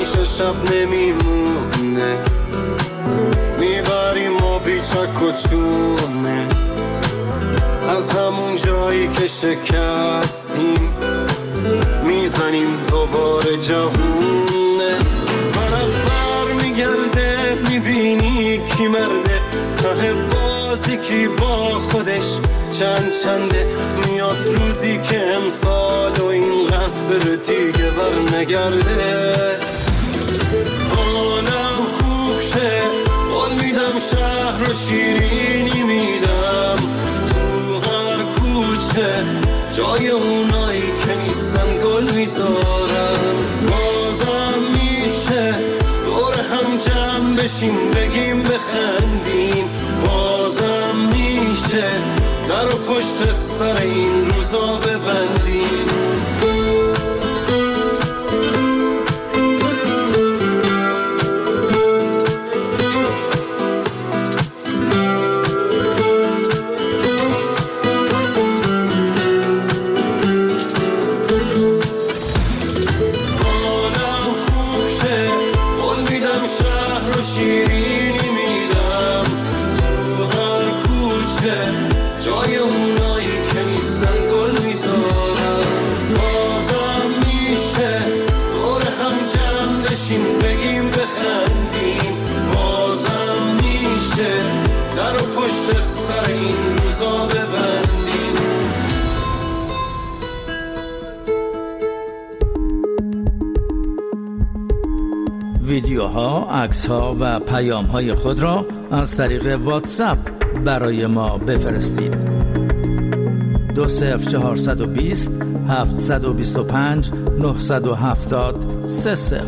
همیشه شب نمیمونه، میبریم ما بیچک و چونه از همون جایی که شکستیم، میزنیم دوباره جوونه. برق میگرده میبینی کی مرده، ته بازی کی با خودش چنده. میاد روزی که امسال و اینقدر بره دیگه بر نگرده. حالم خوب شه قول میدم، شهر رو شیرینی میدم، تو هر کوچه جای اونایی که نیستن گل میذارم. بازم میشه دور هم جمع بشیم بگیم بخندیم، بازم میشه در و پشت سر این روزا ببندیم. شیرینی میدم تو هر کوچه جای اونایی که نیستن گل میذارم. بازم میشه دور هم جمع بشیم بگیم بخندیم، بازم میشه در و پشت سر این روزا ببندیم. ویدیوها، عکس‌ها و پیام‌های خود را از طریق واتساپ برای ما بفرستید. 20420 725 970 30.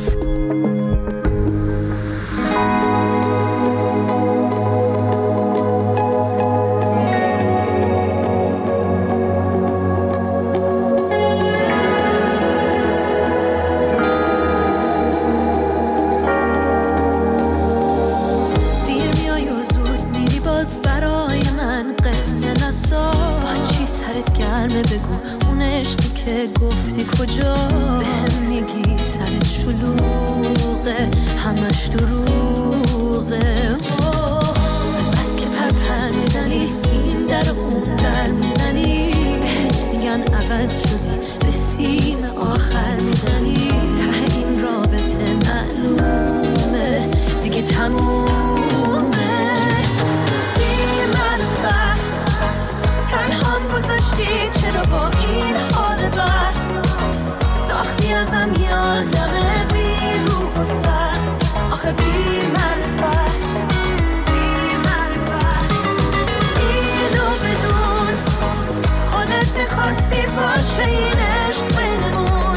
برای من قصه نساز، چی سرت گرمه بگو اون عشقی که گفتی کجا، بهم میگی سرت شلوغه همش دروغه. از بس که پرپر میزنی این در و اون در میزنی، بهت میگن عوض شدی به سیم آخر میزنی. ته این رابطه معلومه دیگه تمومه. تنهام گذاشتی چرا با این حال بد، ساختی ازم یادمه بی روح و سد، آخه بی معرفت. اینو بدون خودت میخواستی باشه این عشق بینمون،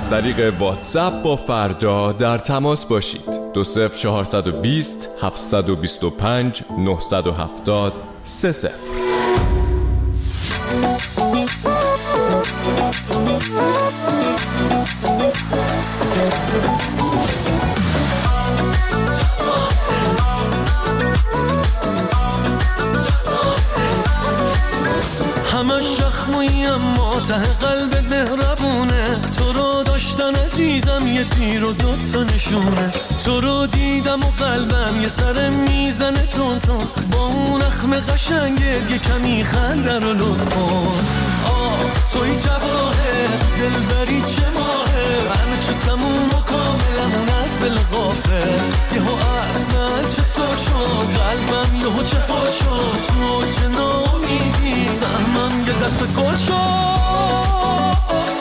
از طریق واتساپ با فردا در تماس باشید. 20420 725 970 30. همه شخموی اما ته قلبت مهربونه، تو رو داشتن عزیزم یه تیر و دوتا نشونه، تو رو دیدم و قلبم یه سر میزنه تون تون، با اون اخم قشنگت یه کمی خنده رو لطف کن. آخ توی جواهر دلبری چه ماهه، همه چی تموم و کاملمون از دل غافل، یهو اصلا چطور شد قلبم یهو چه حال شد، تو چه نامیدی سهمم یه دست گل شد.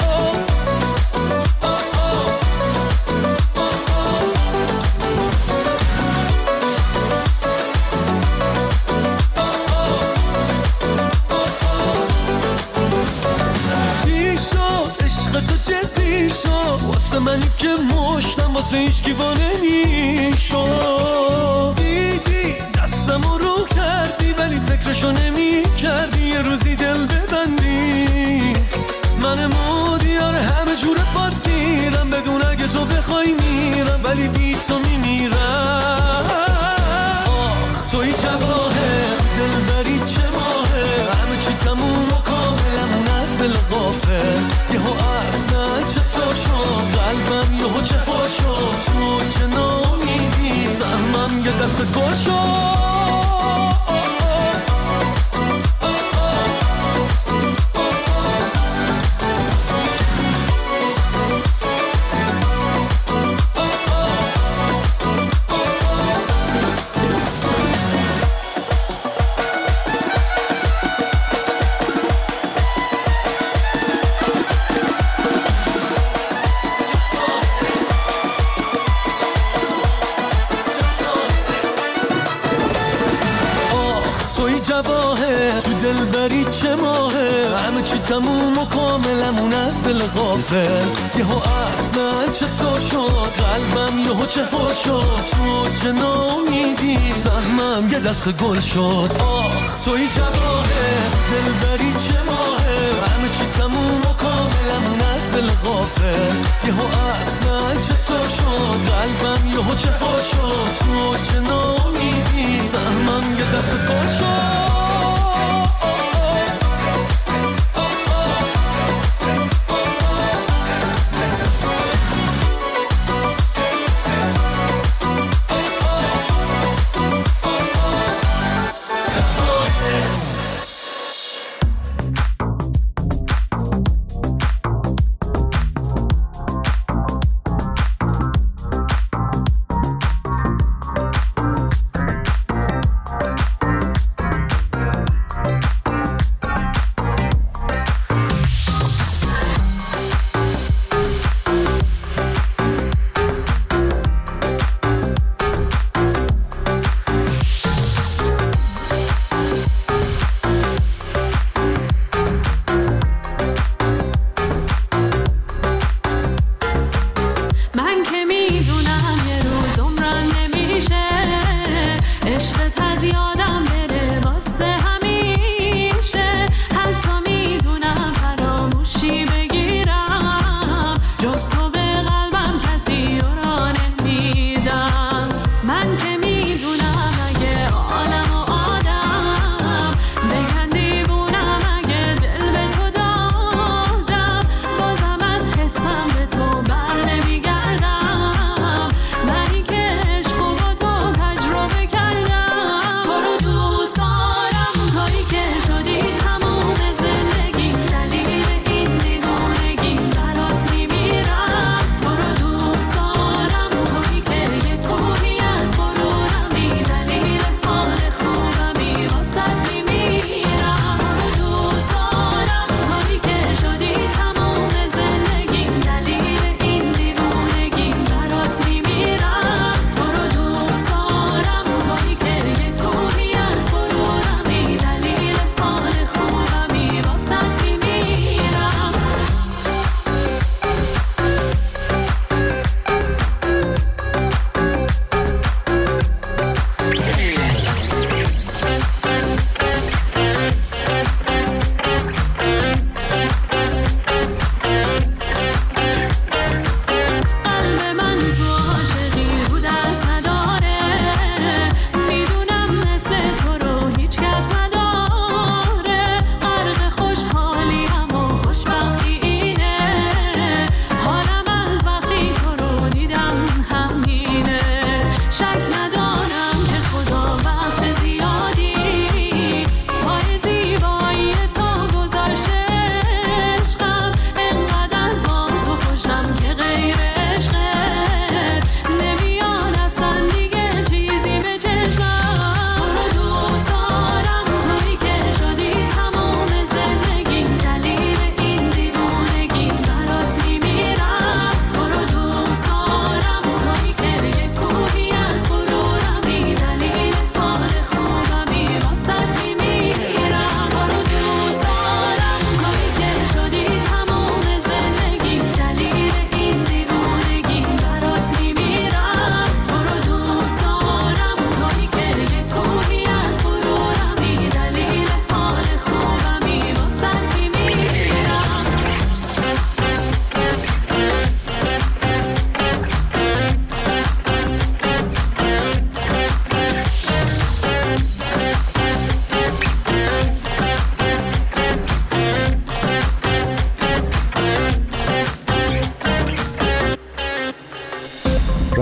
تو جدی شد واسه منی که مشتم واسه هیچ کیوانه میشد، دیدی دستم رو کردی ولی فکرشو نمی کردی یه روزی دل ببندی، من مودیار همه جور پات گیرم بدون اگه تو بخوای میرم ولی بی تو میمیرم. آخ توی جواهر دلبری چه ماهه، همه چی تموم و کاملمون از دل غافل، یهو اصلا چطور شد قلبم یهو چه حال شد، تو چه نامیدی سهمم یه دست گل شد. جواهر تو دلبری چه ماهه، همه چی تموم و کاملمون از دل غافل، یهو اصلا چطور شد قلبم یهو چه حال شد، تو چه نامیدی سهمم یه دست گل شد. آخ توی جواهر دلبری چه ماهه، همه چی تموم و کاملمون از دل غافل، یهو اصلا چطور شد قلبم یهو چه حال شد، تو چه نامیدی سهمم یه دست گل شد.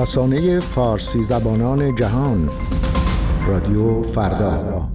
رسانه فارسی زبانان جهان، رادیو فردا.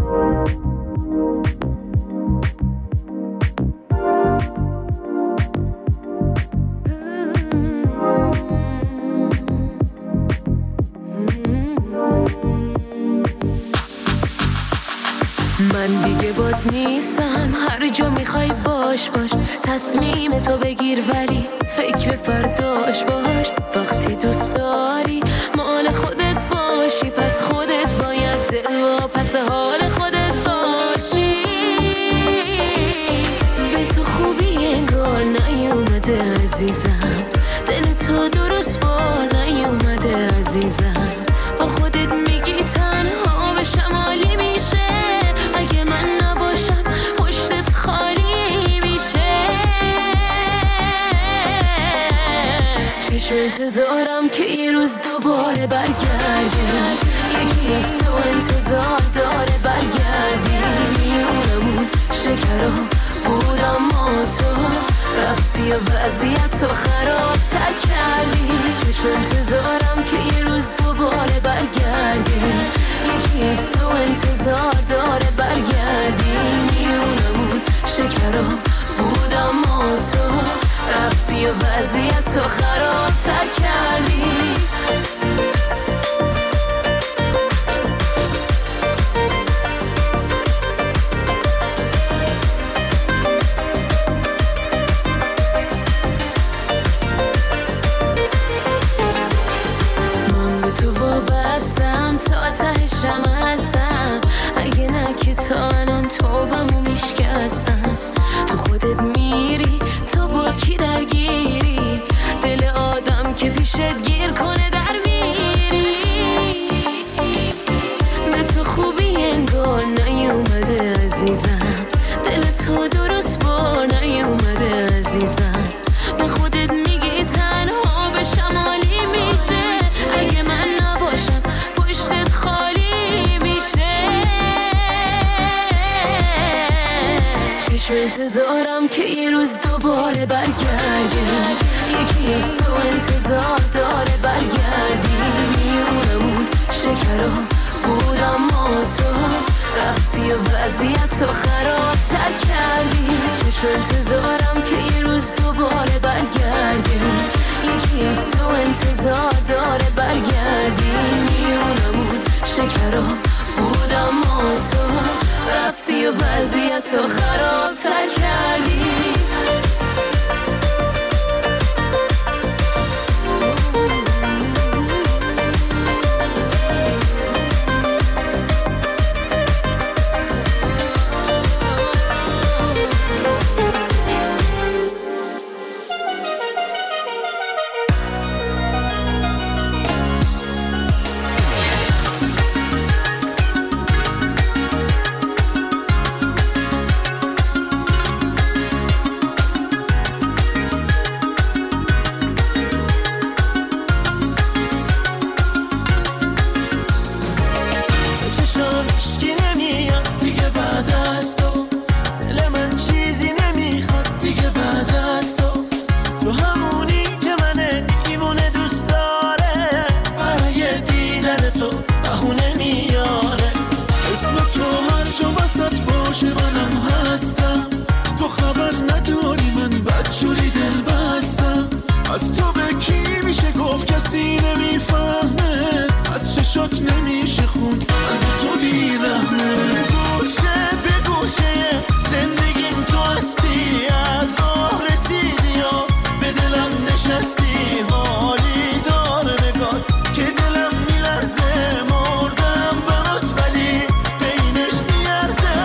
من دیگه باد نیستم، هر جا میخوای باش تصمیم تو بگیر ولی فکر فرداش باش. وقتی دوست داری مال خودت باشی، پس خودت باید دل و پس حال خودت باشی. به تو خوبی انگار نیومده عزیزم، دل تو درست بار نیومده عزیزم. با خودت میگی تنها به شمالی میشه، اگه من نباشم پشتت خالی میشه. چشم انتظارم که یه روز دوباره برگردی، یکی از تو انتظار داره برگردی. میونمون شکرا بود اما تو رفتی و وضعیت تو خرابتر کردی. چشم انتظارم که یه روز دوباره برگردی، یکی از تو انتظار داره برگردی. میونمون شکرا بود اما تو رفتی و وضعیت تو خرابتر کردی. تا تهشم هستم، اگه نه که تا الان توبمو میشکستم. تو خودت میری تا با کی درگیری، دل آدم که پیشت گیر کنه در میری. به تو خوبی انگار نیومده عزیزم، دل تو درست بار نیومده عزیزم. به خودت میگی تنها به شمالی میشه، اگه من نباشم پشتت خالی میشه. چشم انتظارم که یه روز دوباره برگردی، یکی از تو انتظار داره برگردی. میونمون شکرا بود اما تو رفتی و وضعیت تو خرابتر کردی. چشم انتظارم که یه روز دوباره برگردی، یکی از تو انتظار داره برگردی. میونمون شکرا بود اما تو رفتی و وضعیت تو خرابتر کردی. از تو به کی میشه گفت کسی نمیفهمه، از چشات نمیشه خوند اگه تو بیرحمه. گوشه به گوشه زندگیم تو هستی، از راه رسیدی و به دلم نشستی. حالی داره نگاه که دلم میلرزه، مردم برات ولی بینش میارزه.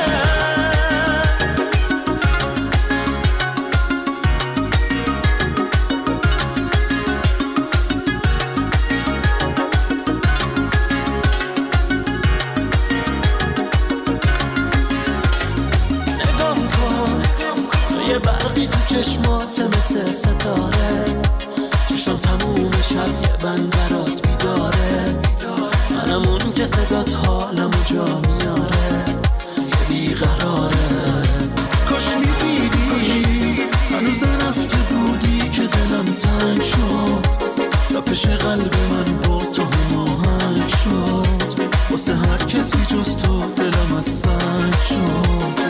برقی تو چشمات مثل ستاره، چشم تموم شب یه بند برات بیداره. منم اون که صدات حالمو جا میاره، یه بیقراره. کاش میدیدی هنوز نرفته بودی که دلم تنگ شد، تا تپش قلب من با تو هماهنگ شد، واسه هر کسی جز تو دلم از سنگ شد.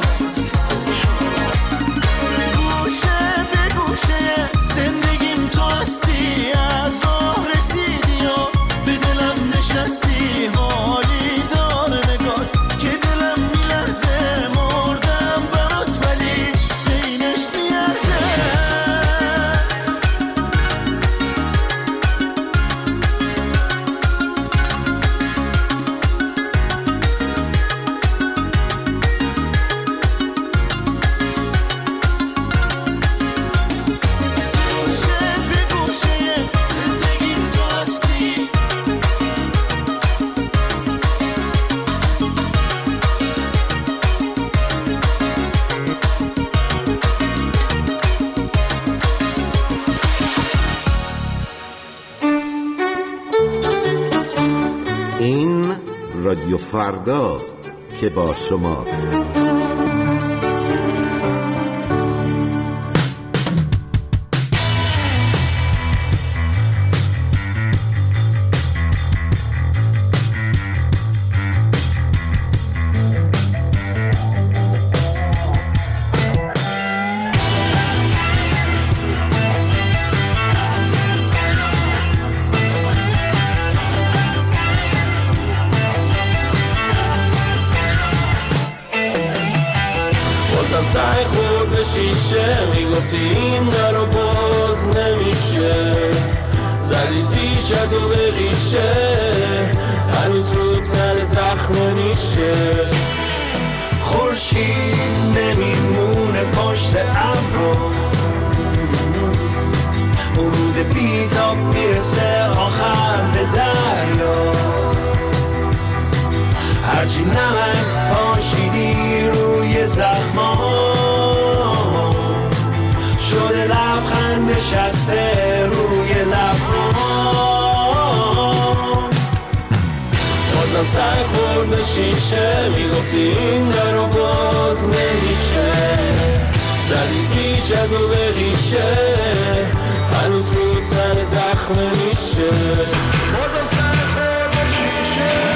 گوشه به گوشه زندگیم تو هستی، از راه رسیدی و به دلم نشستی. حالی داره نگاه که دلم میلرزه، مردم برات ولی بینش میارزه. این رادیو فرداست که با شماست. سعی خورد به شیشه، میگفتی این درو باز نمیشه. زدی تیشتو به ریشه، هنوز رو تن زخم نیشه. خورشید نمیمونه پشت ابرو، ورود بیتاب میرسه آخر به دریا. هرچی نمک پاشیدی روی زخما، شده لبخند نشسته روی لبها. بازم سعی خورد به شیشه، میگفتی این درو باز نمیشه. زدی تیشتو به ریشه، هنوز رو تن زخم نیشه. بازم سعی خورد به شیشه.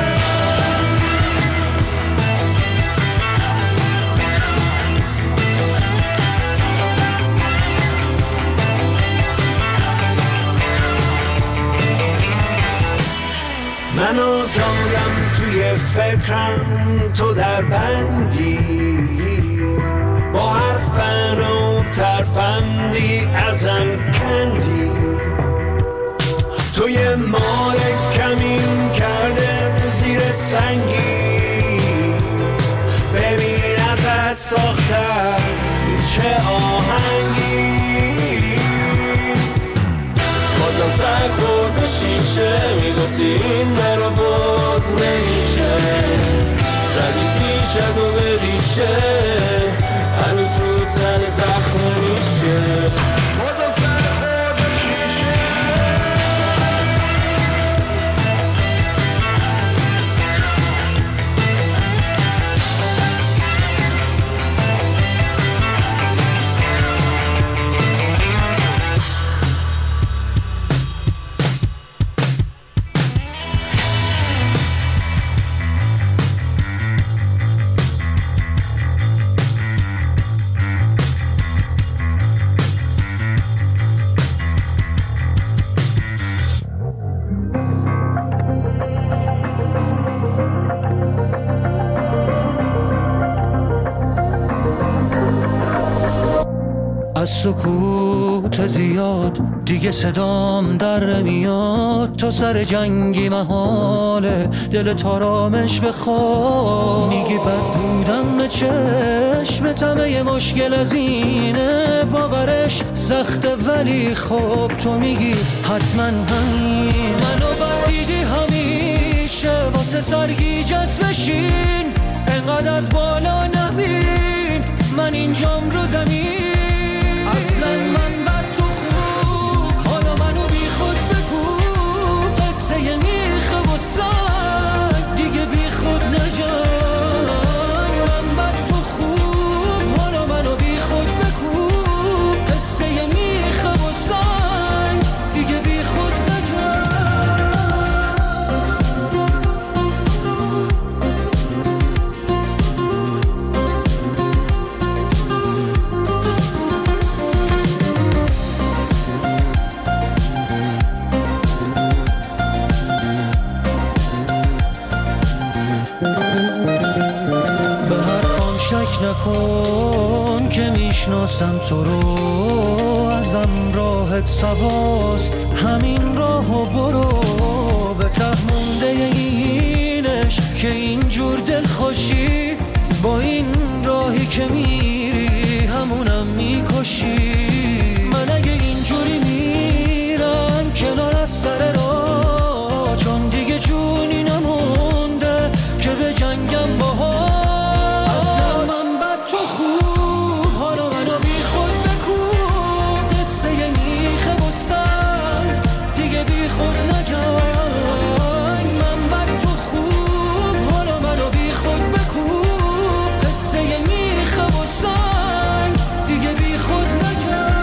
من آزادم توی فکرم، تو در بندی با هر فن و ترفندی ازم کندی. تو یه مار کمین کرده زیر سنگی، ببین ازت ساختم چه آهنگی. بازم سعی خورد به شیشه، میگفتی این درو باز نمیشه. زدی تیشتو به ریشه، هنوز رو تن زخم نیشه. بازم سعی خورد به شیشه. از سکوت زیاد دیگه صدام در نمیاد. تو سر جنگی محاله دل تارامش بخواد. میگی بد بودم به چشمتم، یه مشکل از اینه باورش سخته، ولی خب تو میگی حتما همین. منو بد دیدی همیشه، واسه سرگیجه بشین، انقدر از بالا نبین من اینجام رو زمین. اصلا من بر تو خوب، حالا منو بی خود بگو، قصه میخه و سنگ دیگه بی خود نجای. من بر تو خوب، حالا منو بی خود بگو، قصه میخه و سنگ دیگه بی خود نجای. شک نکن که میشناسم تو رو، ازم راحت سواست همین راهو برو. به ته مونده این عشق که اینجور دلخوشی، با این راهی که میری همونم میکشی. من اگه اینجوری میرم کنار از سر راه، چون دیگه جونی نمونده که به جنگم باها. اصلا من بد تو خوب، حالا منو بی خود بکوب. قصه میخه و سر دیگه بی خود نجنگ. من بد تو خوب، حالا منو بی خود بکوب. قصه میخه و سر دیگه بی خود نجنگ.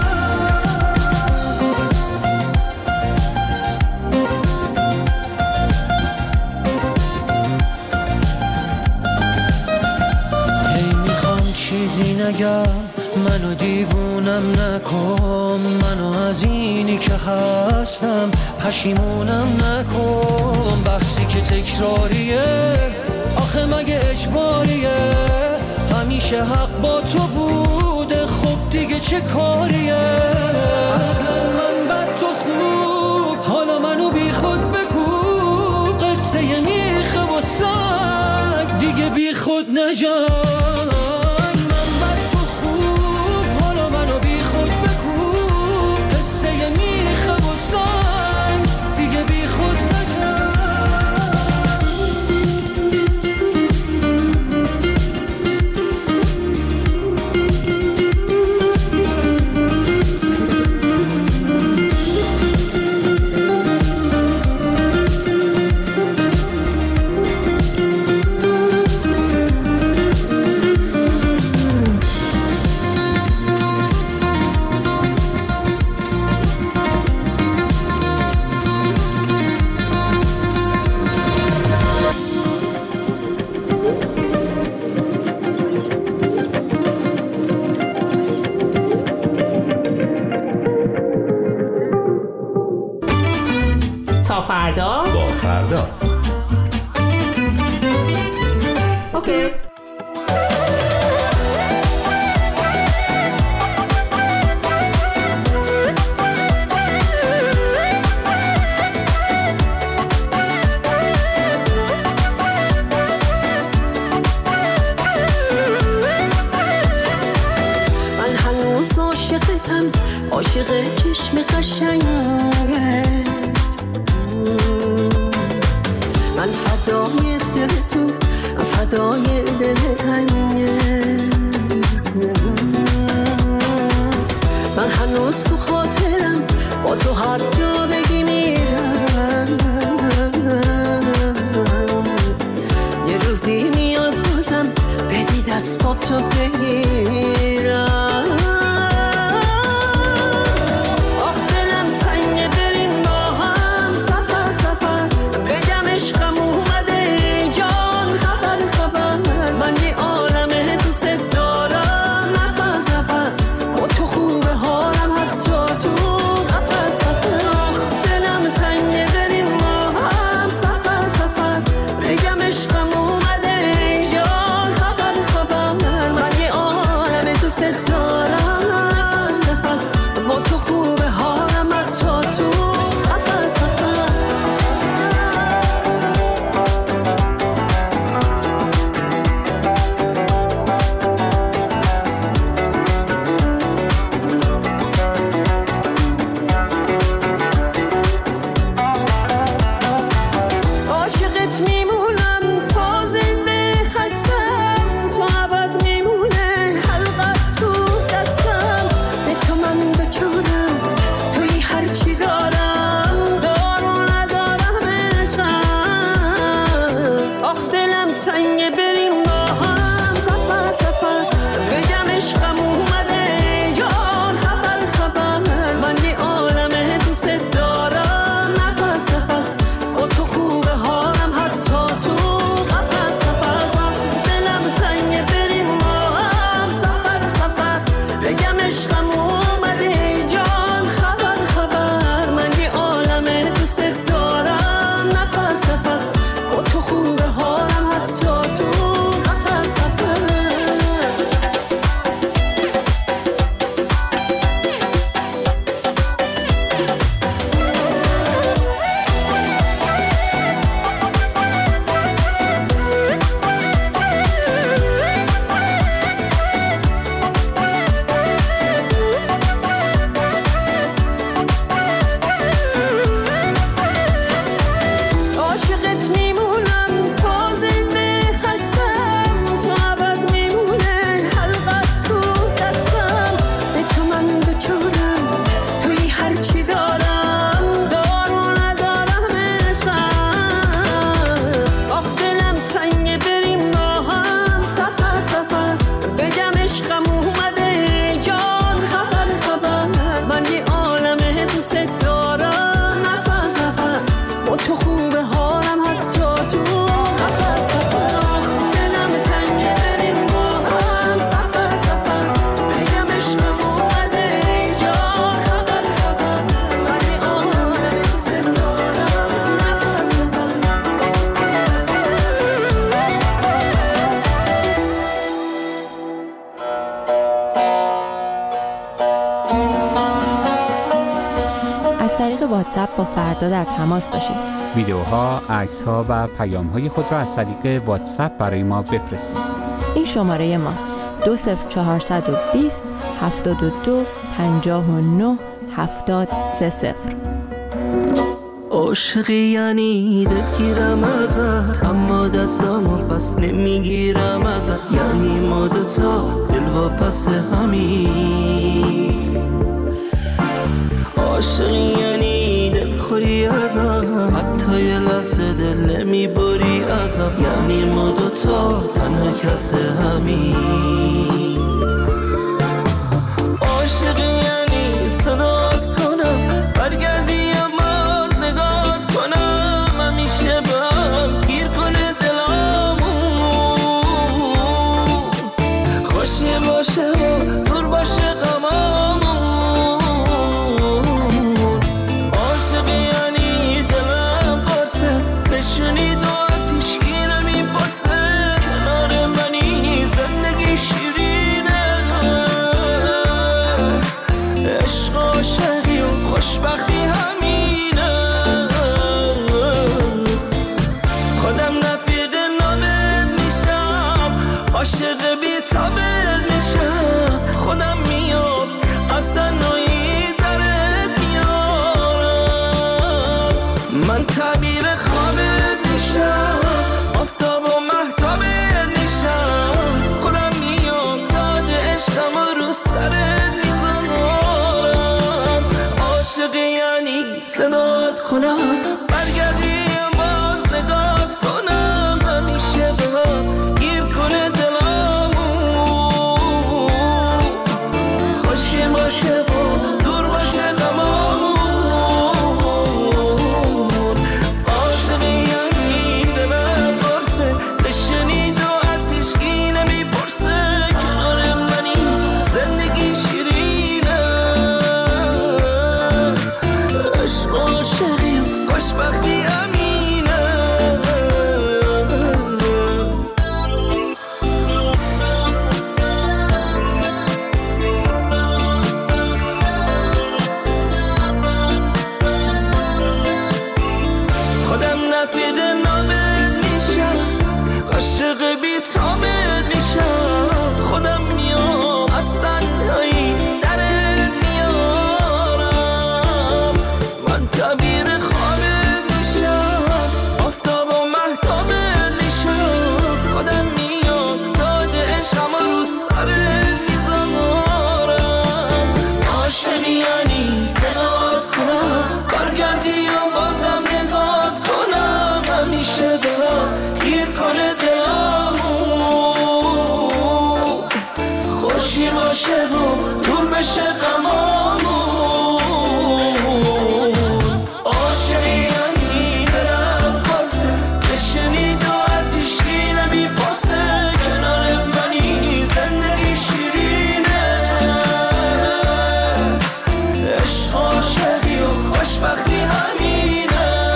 چیزی نگم، منو دیوونم نکن. منو از اینی که هستم پشیمونم نکن. بحثی که تکراریه، آخه مگه اجباریه؟ همیشه حق با تو بوده، خب دیگه چه کاریه؟ اصلا من بد تو خوب، حالا منو بی خود بکوب. قصه میخه و سگ دیگه بی خود نجنگ. فردا با فردا. اوکی. من هنوز عاشقتم، عاشق چشم قشنگه. من فدای دلتون، فدای دل تنگه. من هنوز تو خاطرم، با تو هر جا بگی میرم. یه روزی میاد بازم بدی دستاتو بگیرم. واتساپ با فردا در تماس باشید. ویدیوها، عکس‌ها و پیام‌های خود را از طریق واتساپ برای ما بفرستید. این شماره ماست: 20420 72 59 70 30. عاشقی یعنی دلگیرم ازت، اما دستامو پس نمیگیرم ازت. یعنی ما دوتا دل واپس همین. عاشقی یعنی دلخوری ازم، حتی یه لحظه دل نمیبری ازم. یعنی ما دوتا تنها کس همین. عاشقی یعنی صدات کنم برگردی باز نگات کنم، همیشه بهم گیر کنه دلامون. خوشی باشه و دور باشه غمامون. عاشقی یعنی دلم قرصه، بشونی دو از هیچکی نمیپرسه. کنار منی زندگی شیرینه، عشق عاشقی و خوشبختی همینه. خودم رفیق نامت میشم، عاشق بی تابت میشم. خودم میام از تنهایی درت میارم. من تعبیر خوابت میشم، آفتاب و مهتابت میشم. خودم میام تاج عشقم رو سرت میذارم. عاشقی یعنی صدات کنم برگردی باز نگات کنم، همیشه بهم گیر کنه دلامون. خوشی باشه و دور باشه غمامون. عاشقی یعنی دلم قرصه، بشنید و از هیچکی نمیپرسه. کنار منی زندگی شیرینه، عشق عاشقی و خوشبختی همینه. خودم رفیق نامت میشم، عاشق بی تابت میشم. خودم میام از تنهایی درت میارم. من تعبیر خوابت میشم، آفتاب و مهتابت میشم. خودم میام تاج عشقم رو سرت میذارم. عاشقی یعنی صدات کنم برگردی و بازم نگات کنم، همیشه بهم گیر کنه دلامون. خوشی باشه و دور بشه غمامون. عاشقی یعنی دلم قرصه، بشنید و از هیچکی نمیپرسه. کنار منی زندگی شیرینه، عشق عاشقی و خوشبختی همینه.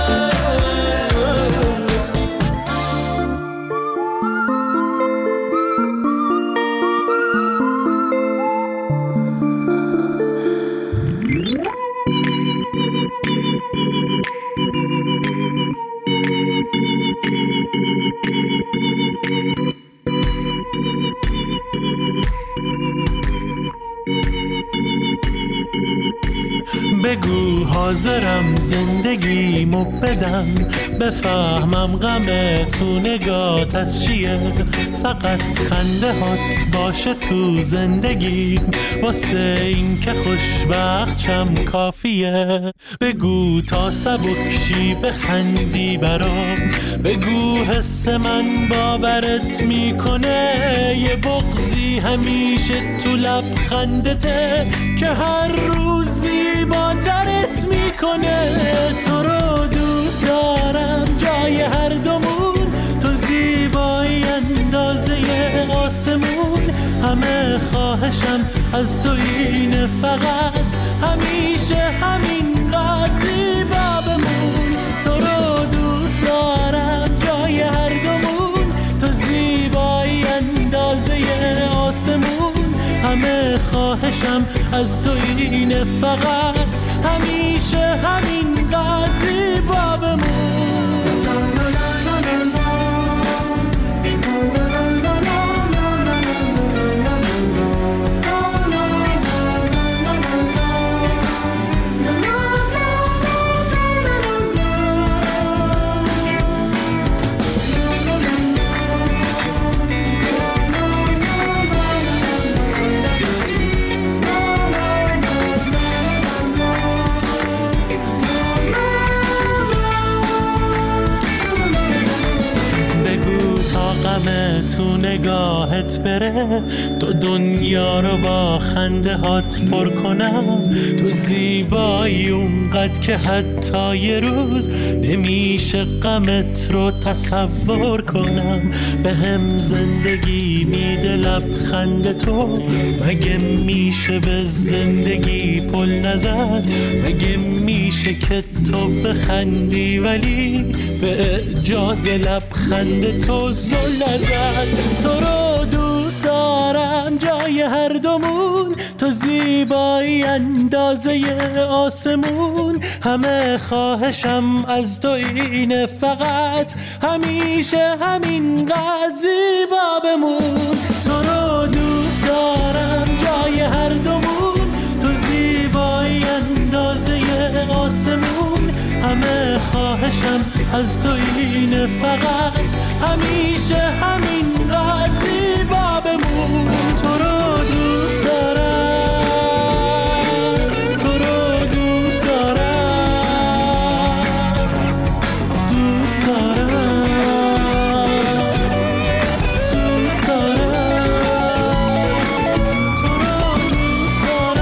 بگو حاضرم زندگیمو بدم، بفهمم غم تو نگات از چیه. فقط خنده هات باشه تو زندگی، واسه این که خوشبخت شم کافیه. بگو تا سبکشی بخندی برام، بگو حس من باورت میکنه. یه بغضی همیشه تو لبخندته که هر روزی با درت میکنه. تو رو دوست دارم جای هر دومون، تو زیبایی اندازه آسمون. همه خواهشم از تو اینه، فقط همیشه همینقدر زیبا بمون. تو رو دوست دارم جای هر دومون، تو زیبایی اندازه آسمون. همه خواهشم از تو اینه، فقط همیشه همینقدر زیبا بمون. تو نگاهت بره، تو دنیا رو با خنده هات پر کنم. تو زیبایی اونقدر که حتی یه روز نمیشه غمت رو تصور کنم. به هم زندگی میده لبخند تو، مگه میشه به زندگی پل نزد؟ مگه میشه که تو بخندی ولی به اعجاز لبخند تو زل نزد؟ تو رو دوست دارم جای هر دومون، تو زیبایی اندازه آسمون. همه خواهشم از تو اینه فقط همیشه همینقدر زیبا بمون. تو رو دوست دارم جای هر دومون، تو زیبایی اندازه آسمون. همه خواهشم از تو اینه فقط همیشه همینقدر زیبا بمون. تو رو دوست دارم، تو رو دوست دارم، دوست دارم، دوست دارم، تو رو دوست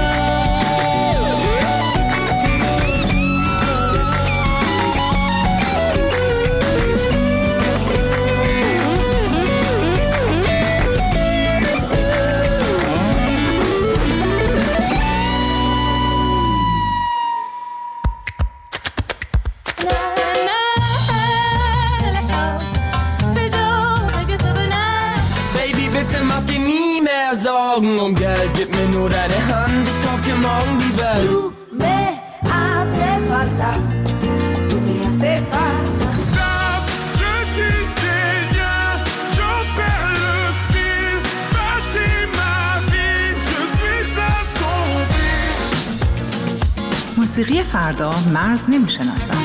Um Geld, gib mir nur deine Hand, ich kauf dir morgen die Welt. Tu me hace falta, tu me hace falta. Stop, je tisse des liens, j'en perds le fil. Bâtis ma vie, je suis assombri. موسیقی فردا مرز نمیشناسد.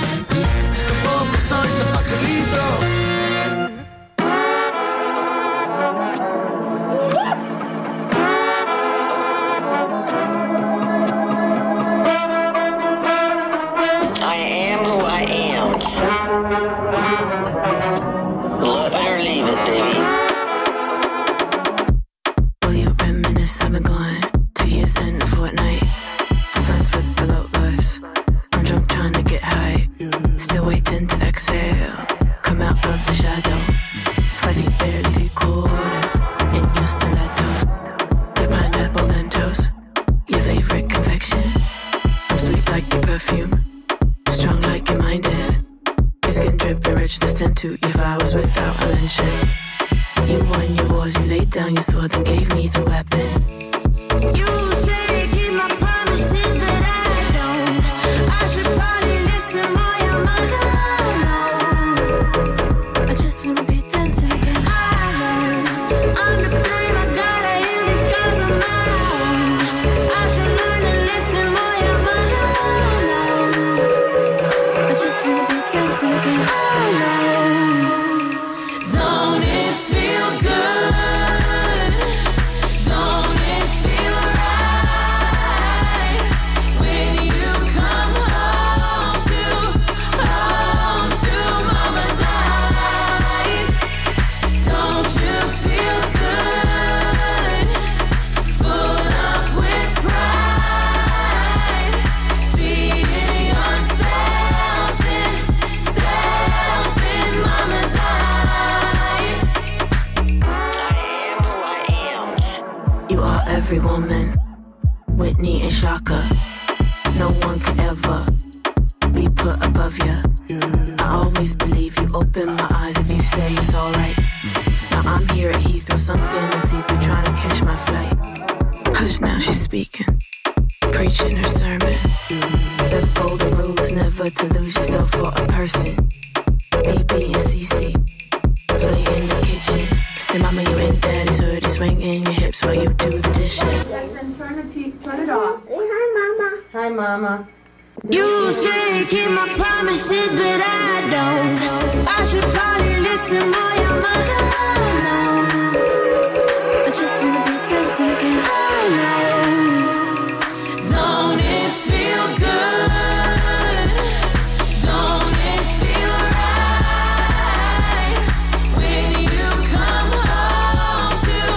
Love it or leave it, baby. Will you reminisce? I've been gone 2 years and a fortnight. I'm friends with the low lives. I'm drunk trying to get high. Still waiting to exhale. Come out of the shadow. 5 feet barely 3/4 in your stilettos. Like pineapple Mentos. Your favorite confection. I'm sweet like your perfume. Strong like your mind is. Your skin dripping richness into your flowers without a mention. You won your wars, you laid down your sword and gave me the weapon. You say keep my promises, but I don't. I should probably listen more, you're my alone. I just wanna be dancing again. I know I'm the flame, I gotta heal these scars on my own. I should learn to listen more, you're my alone. I just wanna be dancing again. I know. Don't it feel good? Don't it feel right when you come home to mama's eyes? Don't you feel good? Full up with pride, seeing yourself in mama's eyes. I am who I am. You are every woman, Whitney and Shaka. No one could ever be put above you. I always believe you. Open my eyes if you say it's alright. Now I'm here at Heathrow, sunken and see-through, trying to catch my flight. Hush now, she's speaking, preaching her sermon. The golden rule is never to lose yourself for a person. BB and CC play in the kitchen. Say mama you and daddy's hood is ringing your hips while you do the dishes. Turn it off. Hi mama. Hi mama. You say keep my promises, but I don't. I should probably listen more, your mother. I just wanna be dancing again. Oh no. Don't it feel good? Don't it feel right when you come home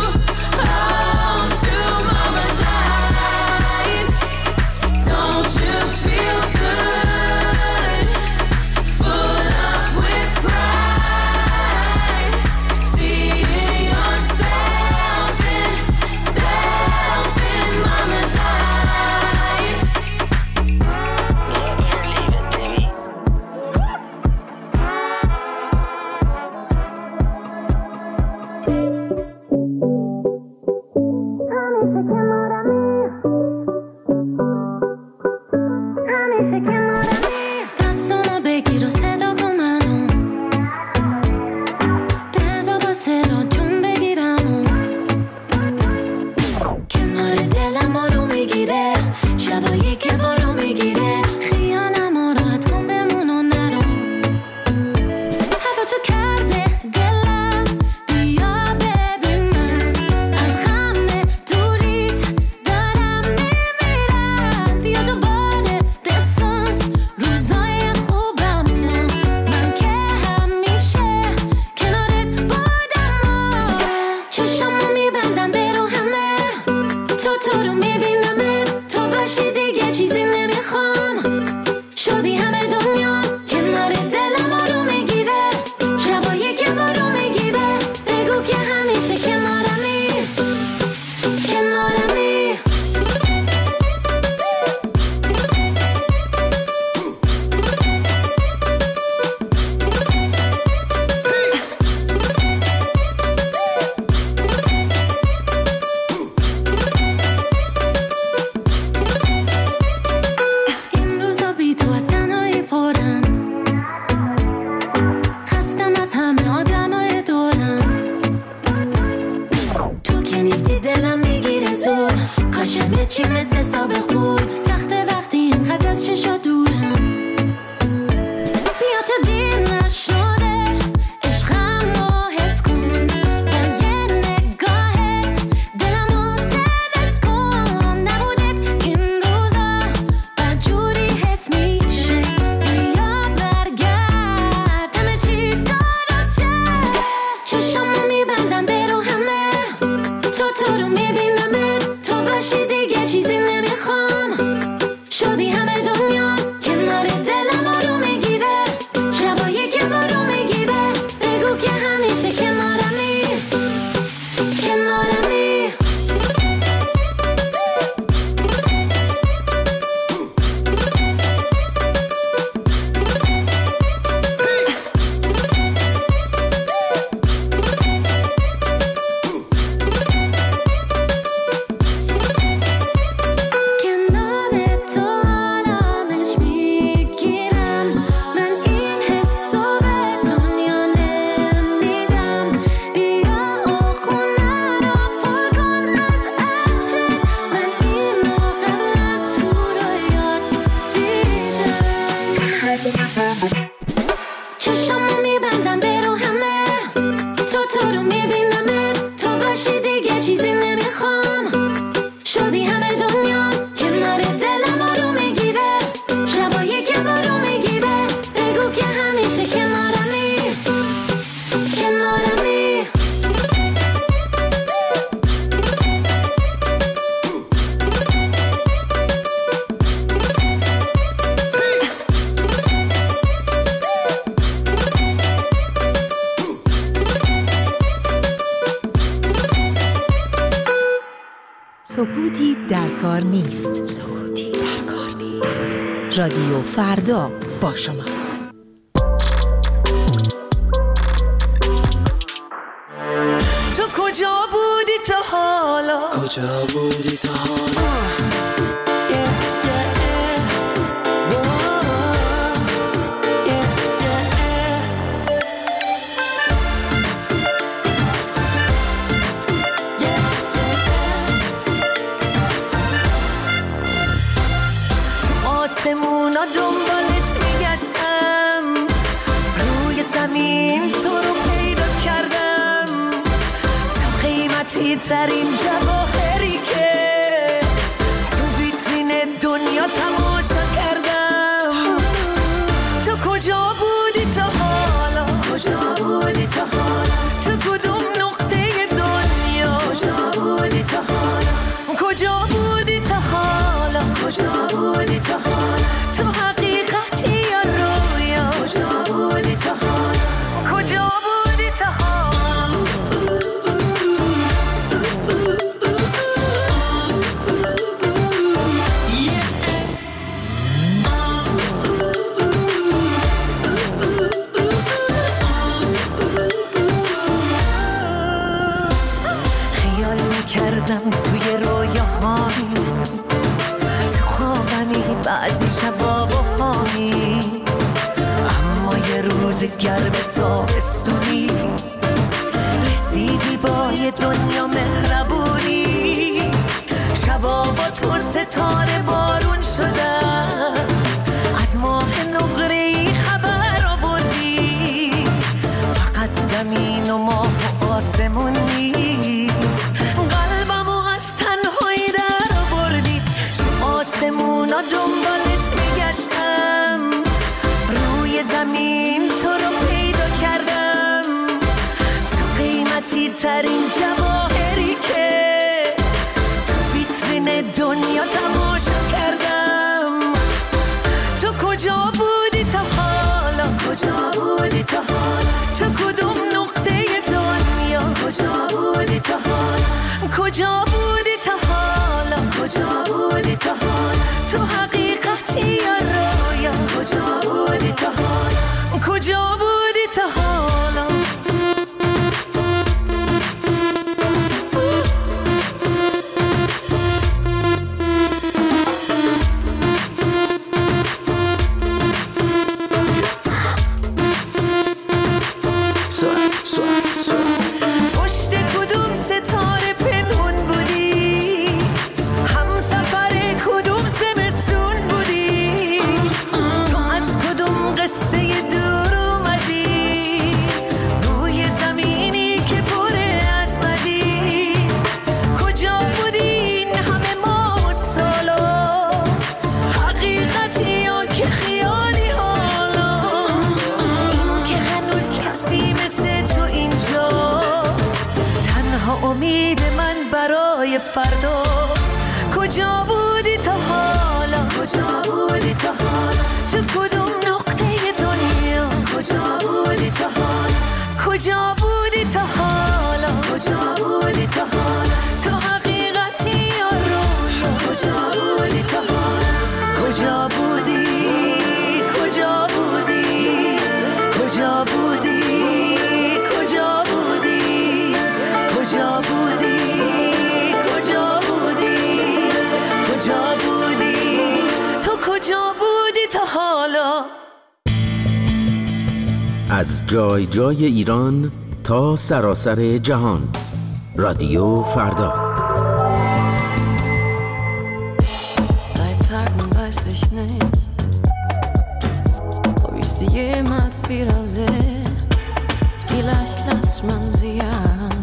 to mama's eyes? Don't you feel good? Full up with pride, seeing yourself in mama's eyes. Love it or leave it, baby. دستامو بگیر و صدا کن منو بذار با صدا جون بگیرم و کنار دلم رو میگیره شبایی که بارو میگیره خیالم راحت کن بمون و نرو هوا تو کرده دلم بیا ببین من از غم دوریت دارم میمیرم بیا دوباره بساز روزای خوبم من که همیشه کنارت بودم چشمو میبندم برو همه تو رو میبینم تو باشی دیگه چیزی نمیخوام شدی همه دنیا کنار دلم رو میگیره شبایی که بارو میگیره بگو که همیشه کنارمی کنارمی این روزا بی تو از تنهایی پرم خستم از همه آدمای دورم تو که نیستی دلم میگیره زور کاشم چی مثل سابق بود سخته وقتی اینقدر از چشا دورم بیا تو دیر نشده عشقم رو حس کن با یه نگاهت دلم رو دلت کن نبودت این روزا بدجوری حس میشه بیا برگرد همه چی درست شه چشمو میبندم برو همه تو رو میبینم تو باشی دیگه چیزی نمیخوام شدی همه دنیا کنار دلم رو میگیره شبایی که بارو میگیره بگو که همیشه کنارمی کنارمی کنار تو آرامش میگیرم من این حسو به دنیا نمیدم بیا و خونه رو پر کن از عطرت من اینو قبلا تو رویات دیدم چشمو میبندم برو همه تو رو میبینم تو باشی دیگه چیزی نمیخوام شدی همه دنیا کنار دلم رو میگیره شبایی که بارو میگیره بگو که همیشه کنارمی کنارمی سکوتی در کار نیست. سکوتی در کار نیست. رادیو فردا با شماست. تو کجا بودی تا حالا؟ کجا بودی تا حالا؟ قیمتی ترین جواهری که تو ویترین دنیا تماشا کردم. تو کجا بودی تا حالا؟ کجا بودی تا حالا؟ تو کدوم نقطه دنیا؟ کجا بودی تا حالا؟ کجا بودی تا حالا؟ کجا بودی تا حالا؟ تو حقیقتی یا رویا؟ کجا بودی تا حالا؟ کجا بودی تا حالا؟ خیال میکردم توی رویاهایی، تو خوابمی بعضی شبا بهایی، اما یه روز گرم تابستونی رسیدی با یه دنیا مهربونی. شبا با تو ستاره بارون شدن، از ماه نقره‌ای خبر آوردی. فقط زمین و ماه و آسمون نیست، قلبمو از تنهایی در آوردی. تو آسمونا دنبالت میگشتم، روی زمین تو رو پیدا کردم. تو قیمتی ترین جواهری که تو ویترین دنیا تماشا کردم. تو کجا بودی تا حالا؟ کجا بودی تا حالا؟ تو کدوم نقطه دنیا؟ کجا بودی تا حالا؟ کجا بودی تا حالا؟ کجا بودی تا حالا؟ تو حقیقتی یا رویا؟ کجا بودی تا حالا؟ کجا بودی تا حالا؟ پشت کدوم ستاره پنهون بودی؟ همسفر کدوم زمستون بودی؟ تو از کدوم قصه دور اومدی؟ روی زمینی که پر از بدی. کجا بودی این همه ماه و سالا؟ حقیقتی یا که خیالی حالا؟ این که هنوز کسی مثل تو اینجاست، تنها امید من برای فرداست. کجا بودی تا حالا؟ کجا بودی تا حالا؟ تو کدوم نقطه دنیا؟ کجا بودی تا حالا؟ کجا بودی تا حالا؟ کجا بودی تا حالا؟ تو حقیقتی یا رویا؟ کجا بودی تا حالا؟ کجا بودی؟ کجا بودی؟ کجا بودی؟ کجا بودی؟ کجا بودی؟ کجا بودی؟ کجا بودی؟ تو کجا بودی تا حالا؟ از جای جای ایران تا سراسر جهان، رادیو فردا. Seit Tagen weiß ich nicht, ob ich sie jemals wiedersehe. Vielleicht lässt man sie ja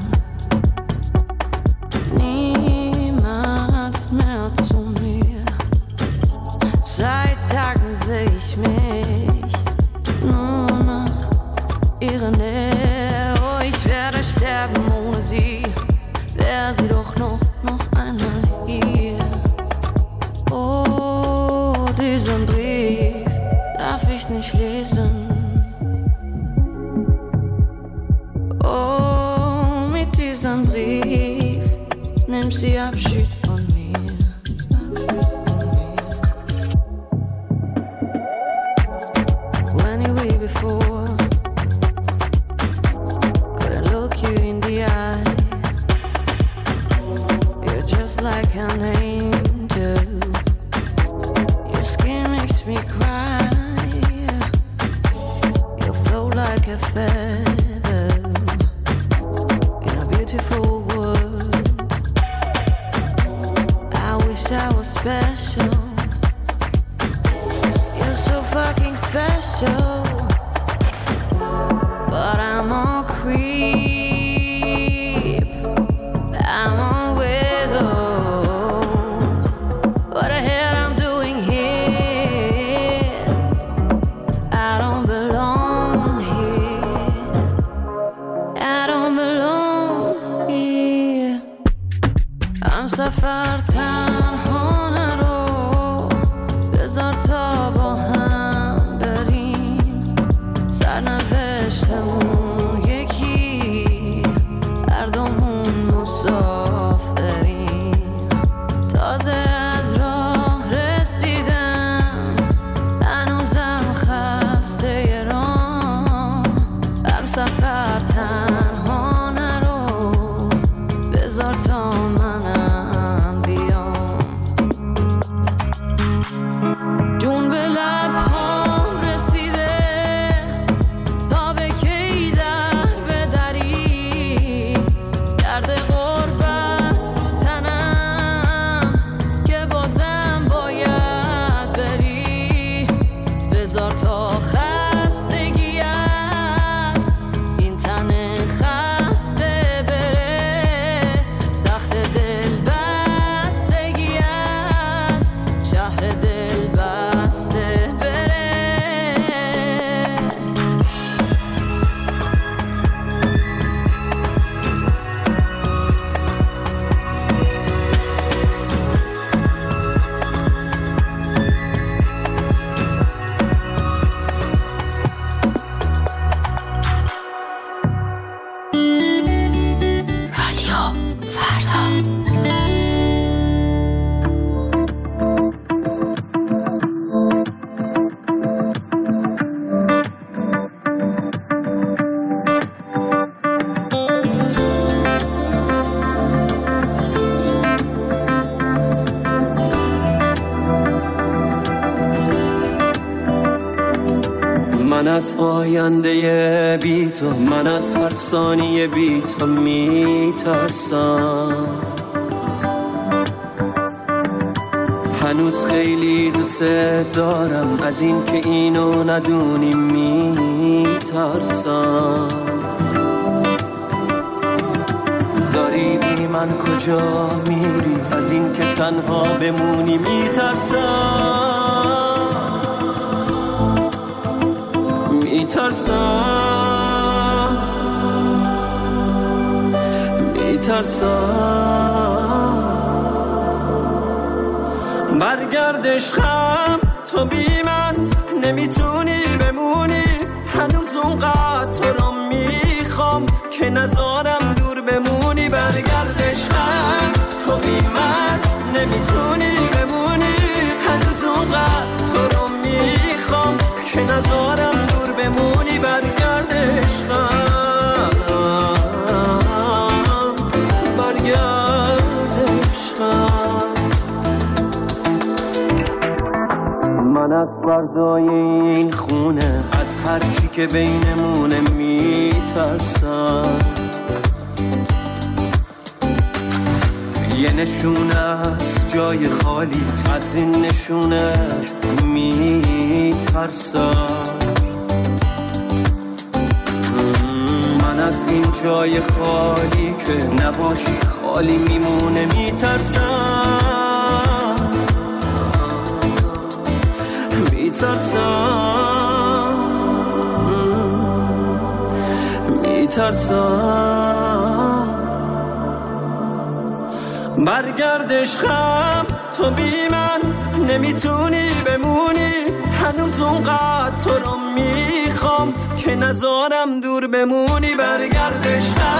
niemals mehr zu mir. Seit Tagen seh ich mich nur nach ihrer Nähe. Oh, ich werde sterben ohne sie, wär sie doch noch einmal hier. Oh, diesen Brief darf ich nicht lesen. Oh, mit diesem Brief nimmt sie Abschied von mir. When you were before, couldn't look you in the eye. You're just like an angel. Your skin makes me cry. You float like a feather in a beautiful world. I wish I was special. You're so fucking special. But I'm a creep. I'm همسفر تنها نرو، بذار تا با هم بریم، سرنوشتمون یکی، هر دومون مسافریم. تازه از راه رسیدم، هنوزم خسته راه، همسفر تنها نرو، بذار تا منم بیام. جون به لبهام رسیده، تا به کی در بدری، درد غربت رو تنم که بازم باید بری. بذار تا خستگی از این تن خسته بره، سخت دل بستگی از شهر دل بسته بره. رادیو فردا. من از آینده بی تو، من از هر ثانیه بی تو میترسم. هنوز خیلی دوست دارم، از این که اینو ندونی میترسم. داری بی من کجا میری، از این که تنها بمونی میترسم. میترسم برگرد عشقم، تو بی من نمیتونی بمونی. هنوز اونقدر تو رو میخوام که نذارم دور بمونی. برگرد عشقم، تو بی من نمیتونی بمونی. هنوز اونقدر تو رو میخوام که نذارم دور بمونی. برگرد عشقم، برگرد عشقم. من از فردای این خونه، از هر چی که بینمونه میترسم. یه نشونه از جای خالیت، از این نشونه میترسم. من از این جای خالی که نباشی خالی میمونه میترسم. میترسم برگرد عشقم، تو بی من نمیتونی بمونی. هنوز اونقدر تو رو میخوام که نذارم دور بمونی. برگرد عشقم،